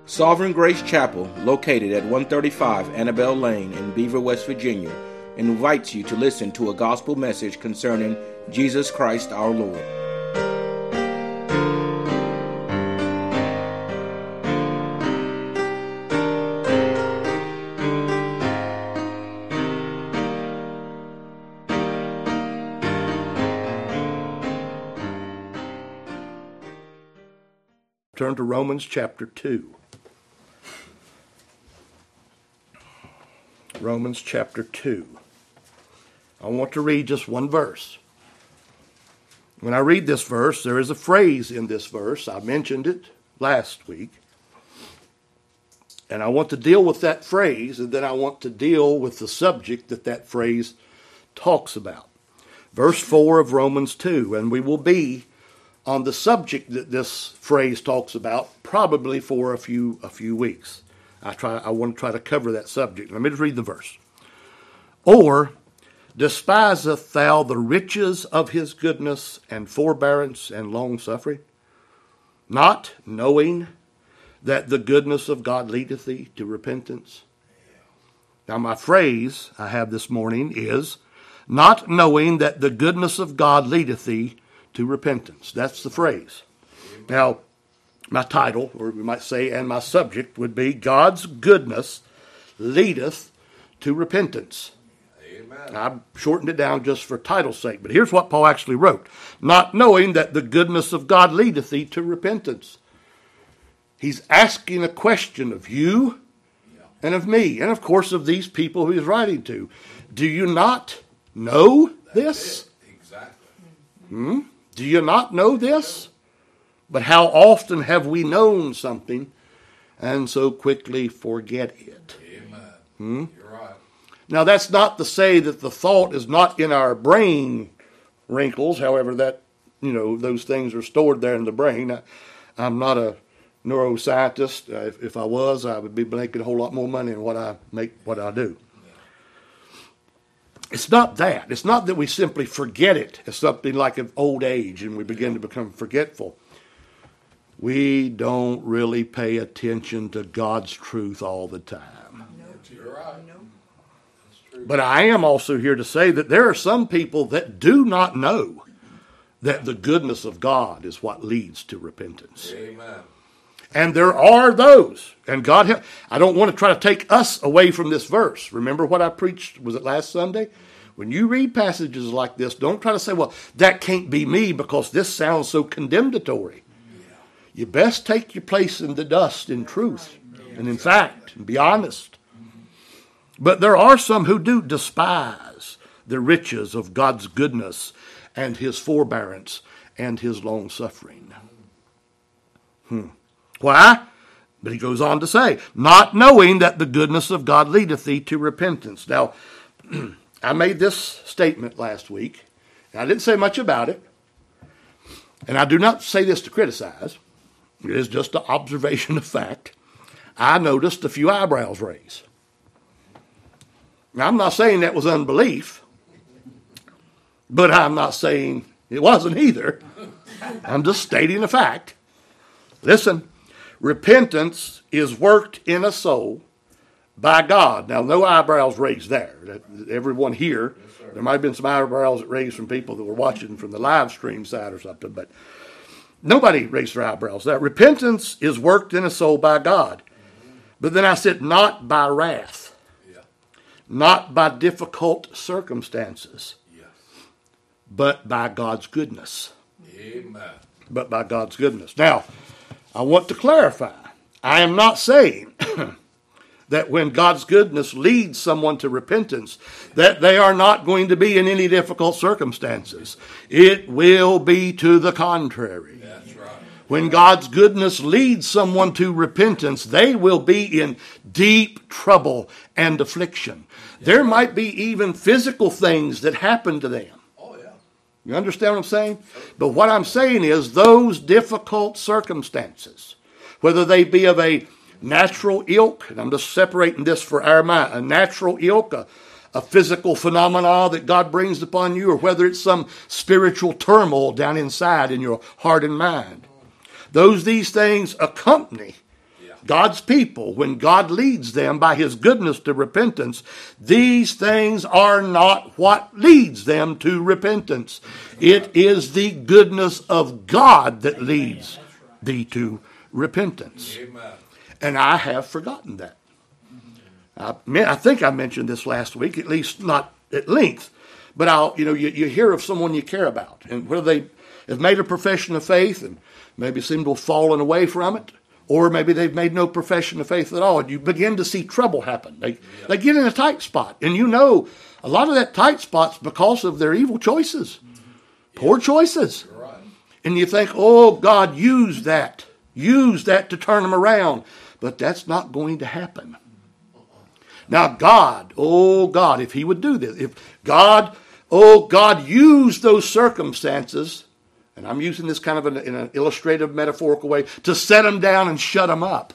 Sovereign Grace Chapel, located at 135 Annabelle Lane in Beaver, West Virginia, invites you to listen to a gospel message concerning Jesus Christ our Lord. Turn to Romans chapter 2. Romans chapter 2. I want to read just one verse. When I read this verse, there is a phrase in this verse. I mentioned it last week. And I want to deal with that phrase, and then I want to deal with the subject that phrase talks about. Verse 4 of Romans 2, and we will be on the subject that this phrase talks about probably for a few weeks. I want to try to cover that subject. Let me just read the verse. Or, despiseth thou the riches of his goodness and forbearance and long-suffering, not knowing that the goodness of God leadeth thee to repentance? Now my phrase I have this morning is, not knowing that the goodness of God leadeth thee to repentance. That's the phrase. Now, my title, or we might say, and my subject would be, God's goodness leadeth to repentance. Amen. I've shortened it down just for title's sake, but here's what Paul actually wrote. Not knowing that the goodness of God leadeth thee to repentance. He's asking a question of you and of me, and of course of these people who he's writing to. Do you not know this? Exactly. Do you not know this? But how often have we known something and so quickly forget it? Amen. You're right. Now that's not to say that the thought is not in our brain wrinkles. However, that those things are stored there in the brain. I'm not a neuroscientist. If I was, I would be making a whole lot more money than what I do. It's not that. It's not that we simply forget it as something like an old age and we begin to become forgetful. We don't really pay attention to God's truth all the time. You're right. That's true. But I am also here to say that there are some people that do not know that the goodness of God is what leads to repentance. Amen. And there are those, and God help. I don't want to try to take us away from this verse. Remember what I preached, was it last Sunday? When you read passages like this, don't try to say, well, that can't be me because this sounds so condemnatory. Yeah. You best take your place in the dust in truth and in fact, and be honest. But there are some who do despise the riches of God's goodness and his forbearance and his long-suffering. Why? But he goes on to say, not knowing that the goodness of God leadeth thee to repentance. Now, I made this statement last week, and I didn't say much about it, and I do not say this to criticize. It is just an observation of fact. I noticed a few eyebrows raised. Now, I'm not saying that was unbelief, but I'm not saying it wasn't either. I'm just stating a fact. Listen. Repentance is worked in a soul by God. Now, no eyebrows raised there. Everyone here, there might have been some eyebrows raised from people that were watching from the live stream side or something, but nobody raised their eyebrows there. Repentance is worked in a soul by God. But then I said, not by wrath, not by difficult circumstances, but by God's goodness. Amen. But by God's goodness. Now, I want to clarify. I am not saying that when God's goodness leads someone to repentance, that they are not going to be in any difficult circumstances. It will be to the contrary. That's right. When God's goodness leads someone to repentance, they will be in deep trouble and affliction. There might be even physical things that happen to them. You understand what I'm saying? But what I'm saying is those difficult circumstances, whether they be of a natural ilk, and I'm just separating this for our mind, a natural ilk, a physical phenomena that God brings upon you, or whether it's some spiritual turmoil down inside in your heart and mind. These things accompany God's people, when God leads them by his goodness to repentance, these things are not what leads them to repentance. It is the goodness of God that leads thee to repentance. Amen. And I have forgotten that. I think I mentioned this last week, at least not at length. But you hear of someone you care about, and whether they have made a profession of faith and maybe seem to have fallen away from it, or maybe they've made no profession of faith at all, and you begin to see trouble happen. They get in a tight spot, and a lot of that tight spot's because of their evil choices, poor choices. Right. And you think, oh, God, use that to turn them around. But that's not going to happen. Now, God, if he would do this, if God used those circumstances, and I'm using this kind of in an illustrative, metaphorical way, to set them down and shut them up.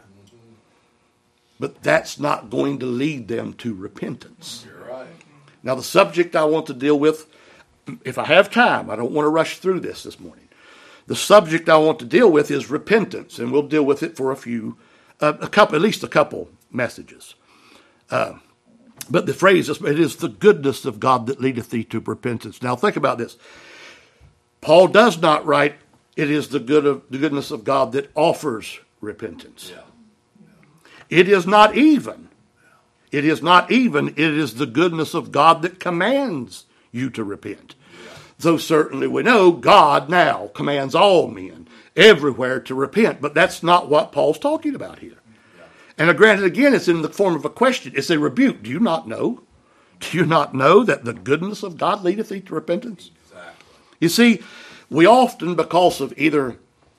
But that's not going to lead them to repentance. You're right. Now, the subject I want to deal with, if I have time, I don't want to rush through this morning. The subject I want to deal with is repentance, and we'll deal with it for at least a couple messages. But the phrase, it is the goodness of God that leadeth thee to repentance. Now think about this. Paul does not write, it is the goodness of God that offers repentance. Yeah. It is not even. It is the goodness of God that commands you to repent. Though certainly we know God now commands all men everywhere to repent, but that's not what Paul's talking about here. And granted, again, it's in the form of a question. It's a rebuke. Do you not know? Do you not know that the goodness of God leadeth thee to repentance? Exactly. You see, we often, because of either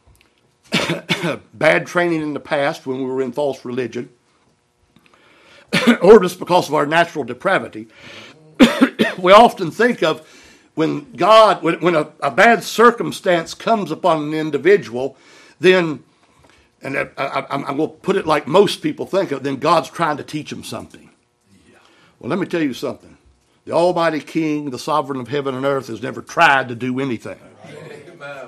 bad training in the past when we were in false religion, or just because of our natural depravity, we often think of when a bad circumstance comes upon an individual, then, and I'm going to put it like most people think of, then God's trying to teach them something. Yeah. Well, let me tell you something. The Almighty King, the sovereign of heaven and earth, has never tried to do anything. Amen.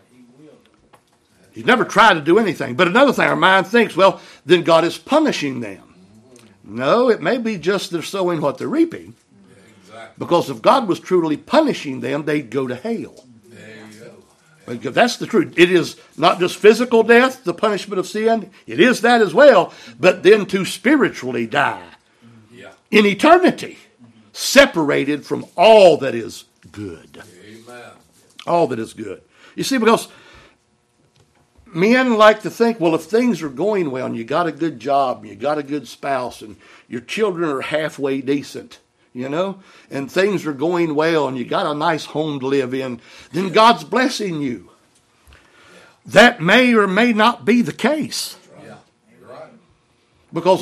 He's never tried to do anything. But another thing, our mind thinks, well, then God is punishing them. No, it may be just they're sowing what they're reaping. Exactly. Because if God was truly punishing them, they'd go to hell. There you go. Because that's the truth. It is not just physical death, the punishment of sin. It is that as well. But then to spiritually die Yeah. in eternity, separated from all that is good. Amen. All that is good. You see, because men like to think, well, if things are going well and you got a good job, and you got a good spouse, and your children are halfway decent, and things are going well and you got a nice home to live in, then God's blessing you. That may or may not be the case. Yeah. You're right. Because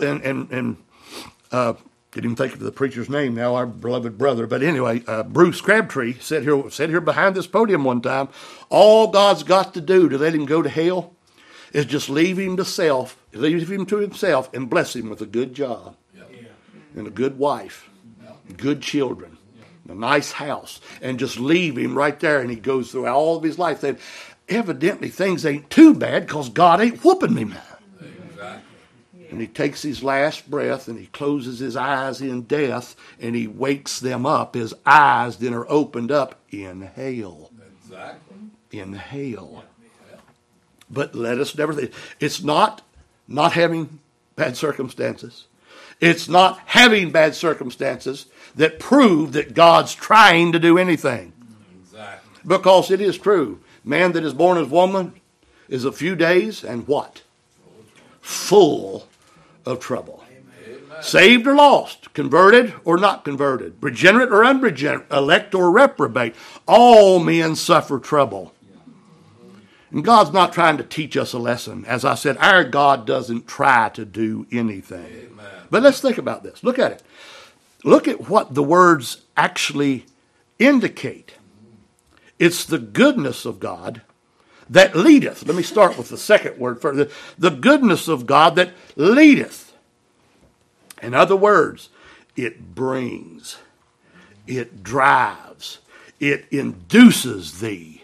didn't even think of the preacher's name now, our beloved brother. But anyway, Bruce Crabtree said here behind this podium one time, all God's got to do to let him go to hell is just leave him to himself and bless him with a good job and a good wife, good children, a nice house, and just leave him right there. And he goes through all of his life. Then evidently things ain't too bad because God ain't whooping me now. Exactly. And he takes his last breath and he closes his eyes in death and he wakes them up. His eyes then are opened up in hell. Exactly. In hell. But let us never think. It's not having bad circumstances. It's not having bad circumstances that prove that God's trying to do anything. Exactly. Because it is true. Man that is born as woman is a few days and what? Full of trouble. Amen. Saved or lost, converted or not converted, regenerate or unregenerate, elect or reprobate, all men suffer trouble. And God's not trying to teach us a lesson. As I said, our God doesn't try to do anything. Amen. But let's think about this. Look at it. Look at what the words actually indicate. It's the goodness of God that leadeth. Let me start with the second word first. The goodness of God that leadeth. In other words, it brings, it drives, it induces thee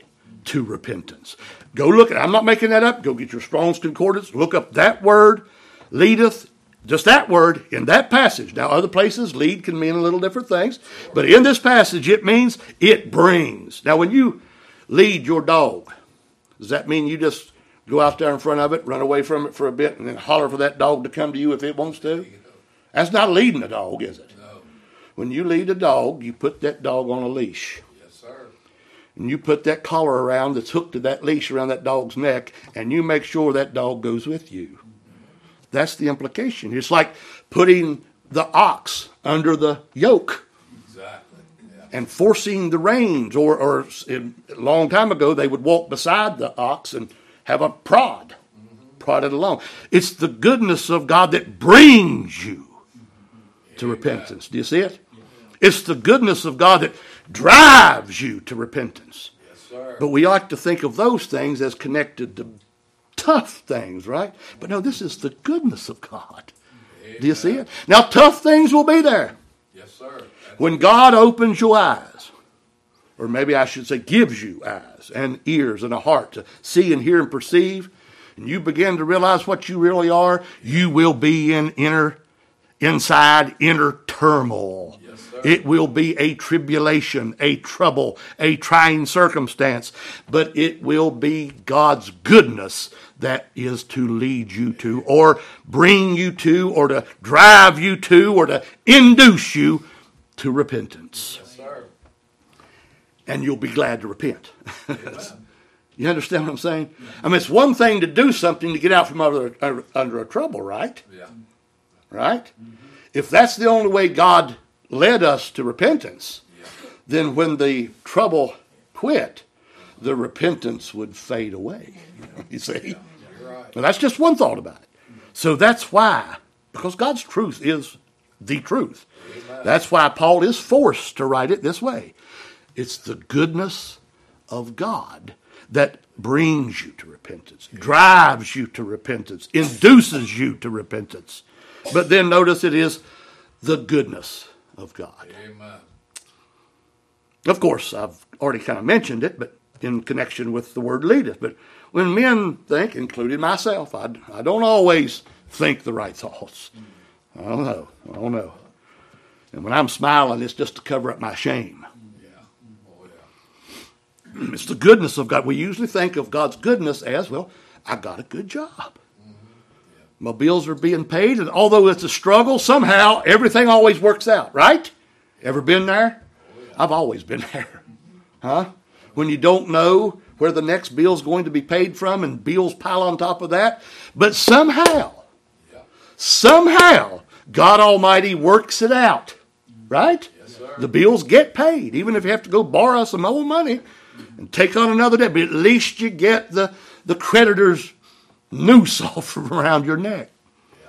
to repentance. Go look at it. I'm not making that up. Go get your Strong's Concordance. Look up that word, leadeth, just that word in that passage. Now, other places, lead can mean a little different things. But in this passage, it means it brings. Now, when you lead your dog, does that mean you just go out there in front of it, run away from it for a bit, and then holler for that dog to come to you if it wants to? That's not leading a dog, is it? No. When you lead a dog, you put that dog on a leash. Yes, sir. And you put that collar around that's hooked to that leash around that dog's neck, and you make sure that dog goes with you. That's the implication. It's like putting the ox under the yoke Exactly. Yeah. and forcing the reins. Or a long time ago, they would walk beside the ox and have a prod it along. It's the goodness of God that brings you to repentance. Do you see it? It's the goodness of God that drives you to repentance. Yes, sir. But we like to think of those things as connected to tough things, right? But no, this is the goodness of God. Do you see it? Now, tough things will be there. Yes, sir. When God opens your eyes, or maybe I should say gives you eyes and ears and a heart to see and hear and perceive, and you begin to realize what you really are, you will be in inside inner turmoil. Yes, sir. It will be a tribulation, a trouble, a trying circumstance, but it will be God's goodness that is to lead you to, or bring you to, or to drive you to, or to induce you to repentance. Yes, sir. And you'll be glad to repent. You understand what I'm saying? I mean, it's one thing to do something to get out from under a trouble, right? Yeah. Right? If that's the only way God led us to repentance, then when the trouble quit, the repentance would fade away. You see? You're right. Now, that's just one thought about it. So that's why, because God's truth is the truth. Amen. That's why Paul is forced to write it this way. It's the goodness of God that brings you to repentance, drives you to repentance, induces you to repentance. But then notice it is the goodness of God. Amen. Of course, I've already kind of mentioned it, but in connection with the word leadeth. But when men think, including myself, I don't always think the right thoughts. I don't know. And when I'm smiling, it's just to cover up my shame. Yeah. Oh, yeah. It's the goodness of God. We usually think of God's goodness as, well, I got a good job. My bills are being paid, and although it's a struggle, somehow everything always works out, right? Ever been there? I've always been there. Huh? When you don't know where the next bill's going to be paid from, and bills pile on top of that. But somehow, God Almighty works it out, right? Yes, sir. The bills get paid, even if you have to go borrow some old money and take on another debt. But at least you get the creditor's noose off from around your neck. Yeah.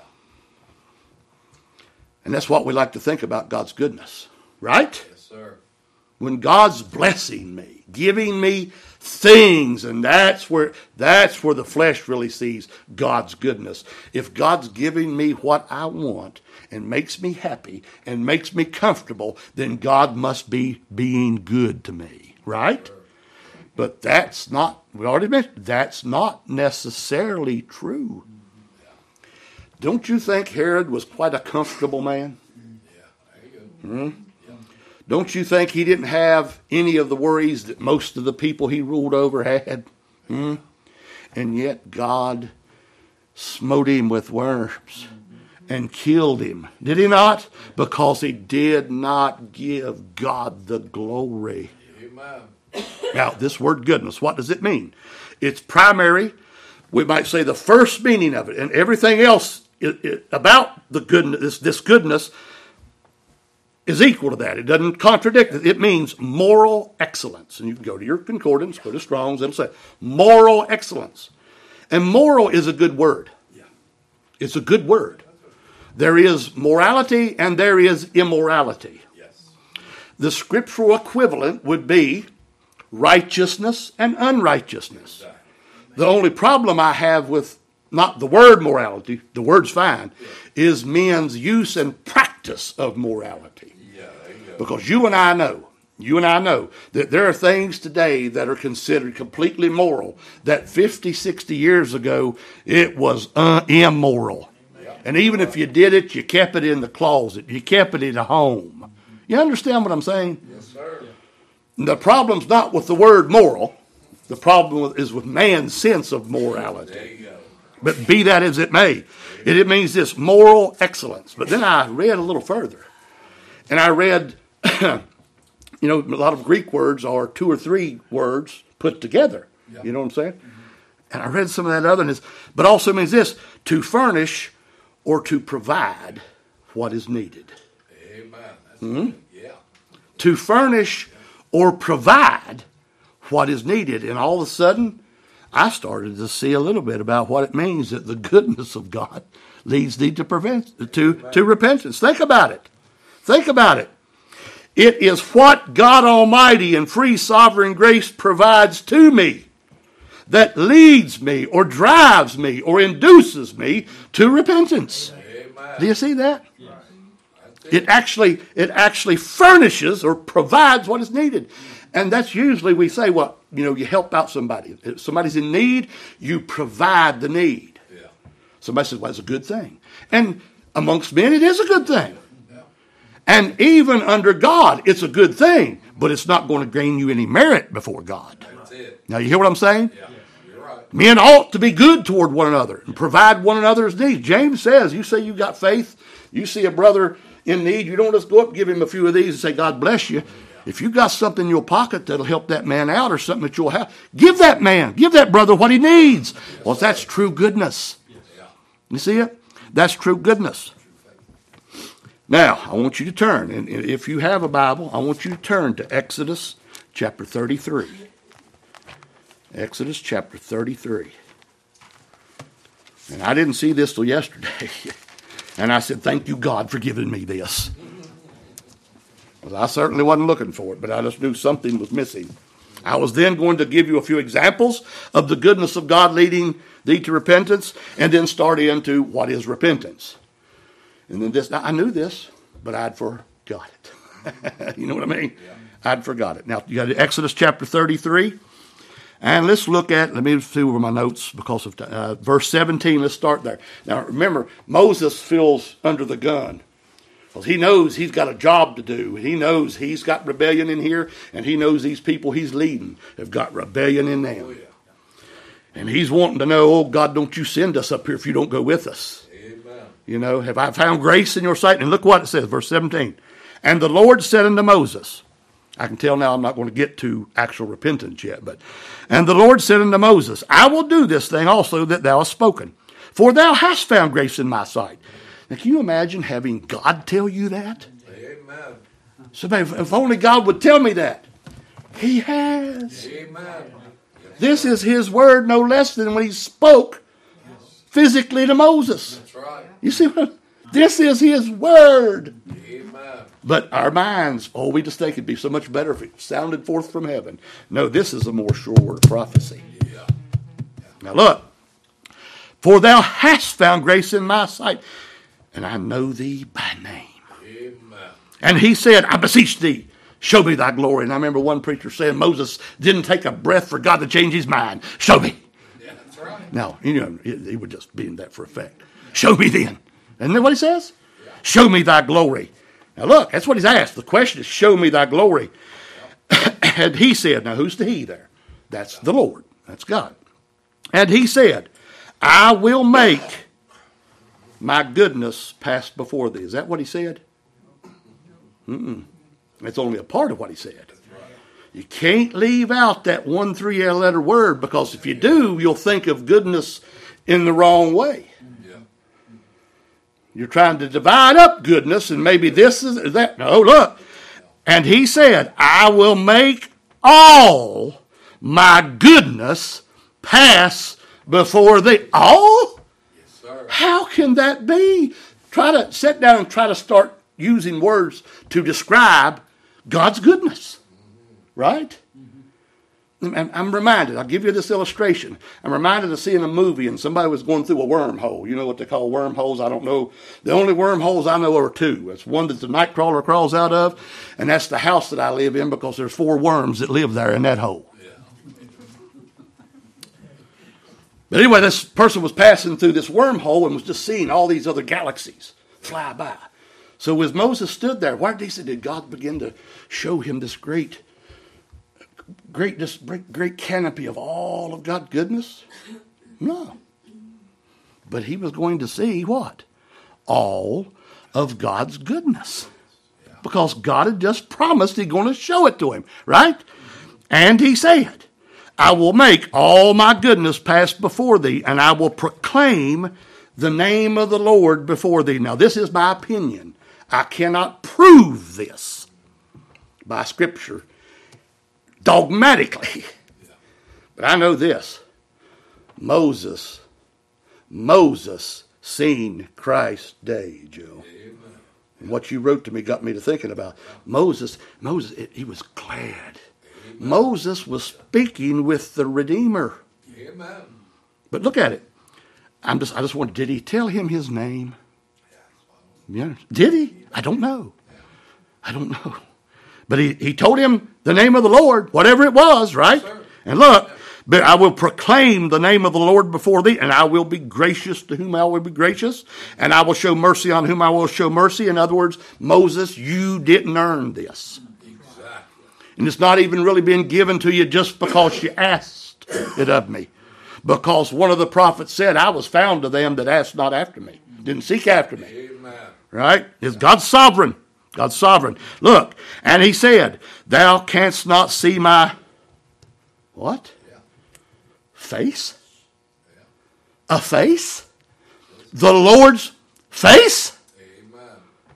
And that's what we like to think about God's goodness, right? Yes, sir. When God's blessing me, giving me things, and that's where the flesh really sees God's goodness. If God's giving me what I want and makes me happy and makes me comfortable, then God must be being good to me, right? But that's not, we already mentioned, that's not necessarily true. Don't you think Herod was quite a comfortable man? Yeah. There you go. Don't you think he didn't have any of the worries that most of the people he ruled over had? And yet God smote him with worms and killed him. Did he not? Because he did not give God the glory. Amen. Now, this word goodness, what does it mean? It's primary, we might say the first meaning of it, and everything else about the goodness, this goodness, is equal to that. It doesn't contradict it. It means moral excellence. And you can go to your concordance, go to Strong's, it'll say moral excellence. And moral is a good word. Yeah. It's a good word. There is morality and there is immorality. Yes. The scriptural equivalent would be righteousness and unrighteousness. Exactly. The only problem I have with not the word morality, the word's fine, is men's use and practice of morality. Yeah, there you go. Because you and I know You and I know that there are things today that are considered completely moral that 50, 60 years ago, it was immoral. And even if you did it, you kept it in the closet. You kept it in a home. You understand what I'm saying? Yes, sir. The problem's not with the word moral. The problem is with man's sense of morality. There you go. But be that as it may, it means this moral excellence. But then I read a little further. And I read, a lot of Greek words are 2 or 3 words put together. Yeah. You know what I'm saying? And I read some of that otherness. But also means this, to furnish or to provide what is needed. Amen. That's good. Yeah. To furnish or provide what is needed. And all of a sudden, I started to see a little bit about what it means that the goodness of God leads thee to repentance. Think about it. Think about it. It is what God Almighty in free sovereign grace provides to me that leads me or drives me or induces me to repentance. Amen. Do you see that? It actually furnishes or provides what is needed. And that's usually we say, well, you help out somebody. If somebody's in need, you provide the need. Yeah. Somebody says, well, that's a good thing. And amongst men, it is a good thing. Yeah. And even under God, it's a good thing. But it's not going to gain you any merit before God. That's it. Now, you hear what I'm saying? Yeah. You're right. Men ought to be good toward one another and provide one another's needs. James says, you say you've got faith, you see a brother in need, you don't just go up and give him a few of these and say, God bless you. If you got something in your pocket that'll help that man out or something that you'll have, give that brother what he needs. Well, that's true goodness. You see it? That's true goodness. Now, I want you to turn, and if you have a Bible, I want you to turn to Exodus chapter 33. Exodus chapter 33. And I didn't see this till yesterday. And I said, thank you, God, for giving me this. Well, I certainly wasn't looking for it, but I just knew something was missing. I was then going to give you a few examples of the goodness of God leading thee to repentance, and then start into what is repentance. And then this, now I knew this, but I'd forgot it. You know what I mean? Yeah. I'd forgot it. Now, you got Exodus chapter 33. And let's look at, let me see over my notes because of verse 17. Let's start there. Now, remember, Moses feels under the gun. Well, he knows he's got a job to do. He knows he's got rebellion in here, and he knows these people he's leading have got rebellion in them. Oh, yeah. And he's wanting to know, oh, God, don't you send us up here if you don't go with us. Amen. Have I found grace in your sight? And look what it says, verse 17. And the Lord said unto Moses, I can tell now I'm not going to get to actual repentance yet, and the Lord said unto Moses, I will do this thing also that thou hast spoken, for thou hast found grace in my sight. Now, can you imagine having God tell you that? Amen. Somebody, if only God would tell me that. He has. Amen. This is his word no less than when he spoke physically to Moses. That's right. You see what? This is his word. Amen. But our minds, we just think it'd be so much better if it sounded forth from heaven. No, this is a more sure word of prophecy. Yeah. Now look, for thou hast found grace in my sight, and I know thee by name. Amen. And he said, I beseech thee, show me thy glory. And I remember one preacher saying Moses didn't take a breath for God to change his mind. Show me. Yeah, that's right. Now, he would just be in that for effect. Show me then. Isn't that what he says? Yeah. Show me thy glory. Now look, that's what he's asked. The question is, show me thy glory. And he said, now who's the he there? That's the Lord. That's God. And he said, I will make my goodness pass before thee. Is that what he said? That's only a part of what he said. You can't leave out that 1 3-letter word, because if you do, you'll think of goodness in the wrong way. You're trying to divide up goodness, and maybe this is that. No, look. And he said, I will make all my goodness pass before thee. All? Yes, sir. How can that be? Try to sit down and try to start using words to describe God's goodness. Right? I'm reminded, I'll give you this illustration. I'm reminded of seeing a movie and somebody was going through a wormhole. You know what they call wormholes? I don't know. The only wormholes I know are two. It's one that the night crawler crawls out of, and that's the house that I live in because there's 4 worms that live there in that hole. But anyway, this person was passing through this wormhole and was just seeing all these other galaxies fly by. So as Moses stood there, why did God begin to show him this great canopy of all of God's goodness? No. But he was going to see what? All of God's goodness. Because God had just promised he's going to show it to him, right? And he said, I will make all my goodness pass before thee, and I will proclaim the name of the Lord before thee. Now, this is my opinion. I cannot prove this by Scripture dogmatically. But I know this. Moses seen Christ's day, Joe. And what you wrote to me got me to thinking about Moses, he was glad. Moses was speaking with the Redeemer. Amen. But look at it. I just wonder, did he tell him his name? Yeah. Did he? I don't know. But he told him the name of the Lord, whatever it was, right? Yes, and look, but I will proclaim the name of the Lord before thee, and I will be gracious to whom I will be gracious, and I will show mercy on whom I will show mercy. In other words, Moses, you didn't earn this. Exactly. And it's not even really being given to you just because you asked it of me. Because one of the prophets said, I was found to them that asked not after me, didn't seek after me. Amen. Right? Is God's sovereign. God's sovereign. Look, and he said, thou canst not see my what? Yeah. Face? Yeah. A face? The Lord's face? Amen.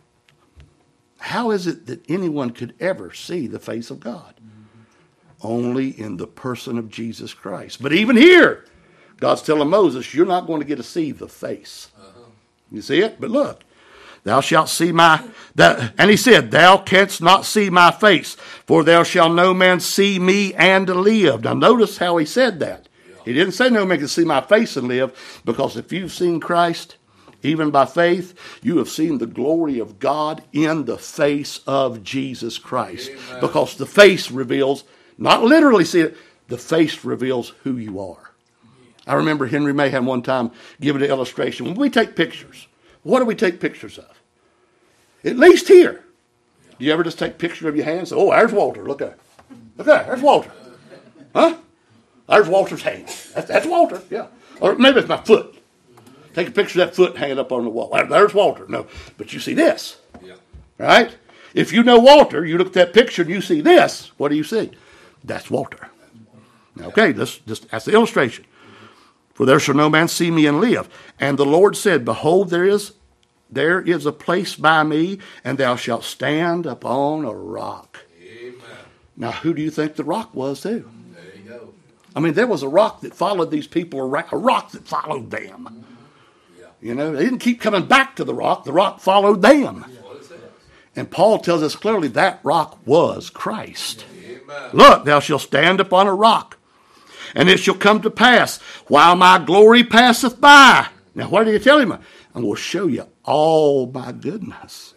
How is it that anyone could ever see the face of God? Mm-hmm. Only in the person of Jesus Christ. But even here, God's telling Moses, you're not going to get to see the face. Uh-huh. You see it? But look. Thou shalt see and he said, thou canst not see my face, for there shall no man see me and live. Now notice how he said that. He didn't say no man can see my face and live, because if you've seen Christ, even by faith, you have seen the glory of God in the face of Jesus Christ. Amen. Because the face reveals, not literally see it, the face reveals who you are. I remember Henry Mahan one time giving an illustration. When we take pictures, what do we take pictures of? At least here. Do you ever just take a picture of your hand and say, oh, there's Walter. Look there. There's Walter. Huh? There's Walter's hand. That's Walter, yeah. Or maybe it's my foot. Take a picture of that foot, hang it up on the wall. There's Walter. No, but you see this. Yeah. Right? If you know Walter, you look at that picture and you see this. What do you see? That's Walter. Okay, that's the illustration. For there shall no man see me and live. And the Lord said, behold, there is a place by me, and thou shalt stand upon a rock. Amen. Now, who do you think the rock was, too? There you go. I mean, there was a rock that followed these people, a rock that followed them. Yeah. You know, they didn't keep coming back to the rock followed them. Yeah. And Paul tells us clearly that rock was Christ. Amen. Look, thou shalt stand upon a rock, and it shall come to pass, while my glory passeth by. Now, what did he tell him? I'm going to show you all my goodness.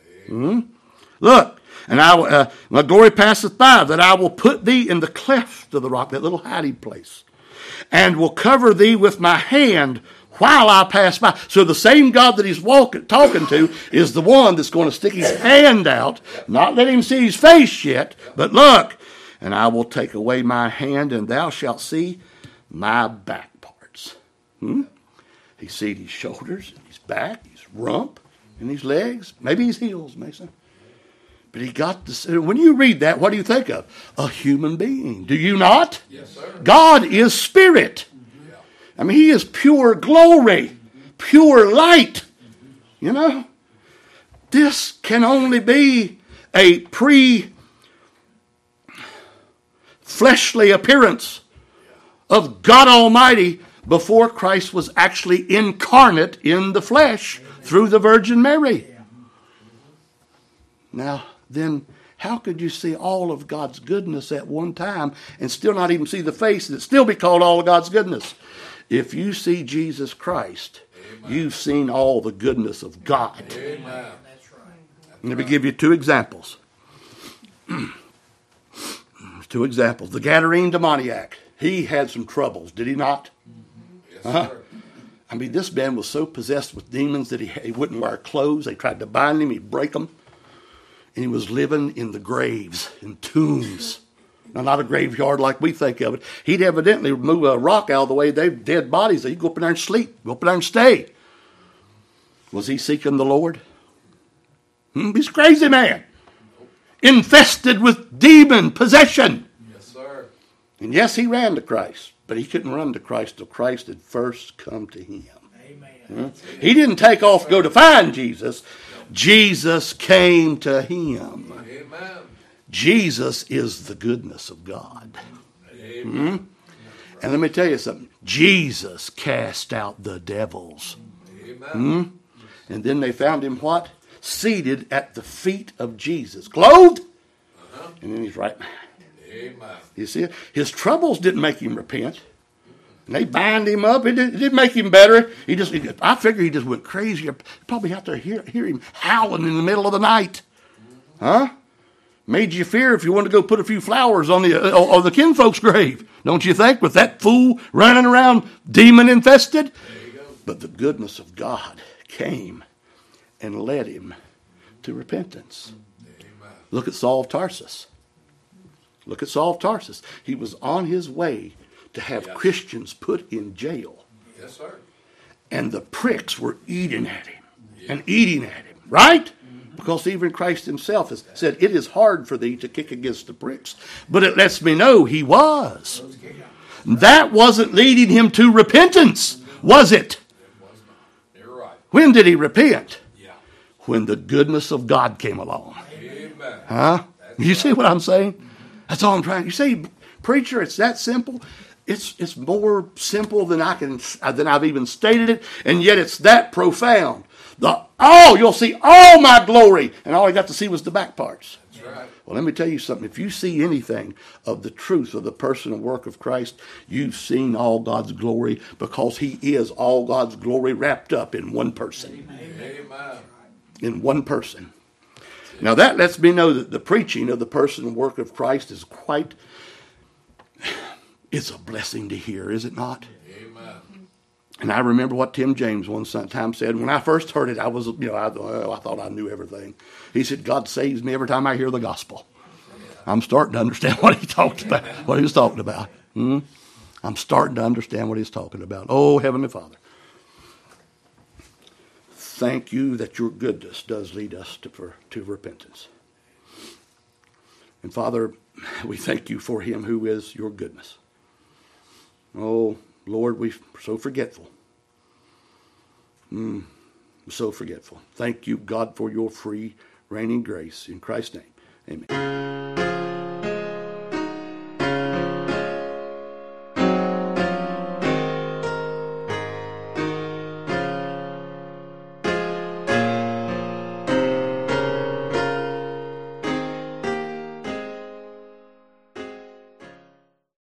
Look, and my glory passeth by, that I will put thee in the cleft of the rock, that little hiding place, and will cover thee with my hand while I pass by. So the same God that he's talking to is the one that's going to stick his hand out, not let him see his face yet, but look, and I will take away my hand, and thou shalt see my back parts. He sees his shoulders, and his back, his rump, and his legs, maybe his heels, Mason. But he got this. When you read that, what do you think of? A human being. Do you not? Yes, sir. God is spirit. Yeah. I mean, he is pure glory, pure light. You know? This can only be a pre-fleshly appearance of God Almighty before Christ was actually incarnate in the flesh through the Virgin Mary. Now, then, How could you see all of God's goodness at one time and still not even see the face and it still be called all of God's goodness? If you see Jesus Christ, you've seen all the goodness of God. Amen. Let me give you two examples. Two examples. The Gadarene demoniac. He had some troubles, did he not? Yes, sir. I mean, this man was so possessed with demons that he wouldn't wear clothes. They tried to bind him. He'd break them. And he was living in the graves, in tombs. Now, not a graveyard like we think of it. He'd evidently move a rock out of the way. They dead bodies. He'd go up in there and sleep. Go up in there and stay. Was he seeking the Lord? He's a crazy man. Infested with demon possession. Yes, sir. And yes, he ran to Christ. But he couldn't run to Christ till Christ had first come to him. Amen. He didn't take off, go to find Jesus. Jesus came to him. Amen. Jesus is the goodness of God. Amen. And let me tell you something. Jesus cast out the devils. Amen. And then they found him what? Seated at the feet of Jesus. Clothed? And then he's right. Amen. You see it? His troubles didn't make him repent. And they bind him up. It didn't make him better. I figure he just went crazy. You'd probably have to hear him howling in the middle of the night. Huh? Made you fear if you wanted to go put a few flowers on the kinfolk's grave. Don't you think? With that fool running around demon infested. There you go. But the goodness of God came and led him to repentance. Amen. Look at Saul of Tarsus. Look at Saul of Tarsus. He was on his way to have Yes. Christians put in jail. Yes, sir. And the pricks were eating at him and eating at him. Right? Because even Christ himself has said, it is hard for thee to kick against the pricks. But it lets me know he was. That wasn't leading him to repentance, was it? It was not. You're right. When did he repent? Yeah. When the goodness of God came along. Amen. Huh? You see what I'm saying? That's all I'm trying. You say, preacher, it's that simple. It's more simple than I've even stated it, and yet it's that profound. You'll see all my glory, and all I got to see was the back parts. That's right. Well, let me tell you something. If you see anything of the truth of the person and work of Christ, you've seen all God's glory, because he is all God's glory wrapped up in one person. Amen. In one person. Now that lets me know that the preaching of the person and work of Christ is it's a blessing to hear, is it not? Amen. And I remember what Tim James one time said. When I first heard it, I thought I knew everything. He said, God saves me every time I hear the gospel. I'm starting to understand what he talked about, what he was talking about. I'm starting to understand what he's talking about. Oh, Heavenly Father, thank you that your goodness does lead us to repentance. And Father, we thank you for him who is your goodness. Oh, Lord, we're so forgetful. So forgetful. Thank you, God, for your free reigning grace. In Christ's name, amen.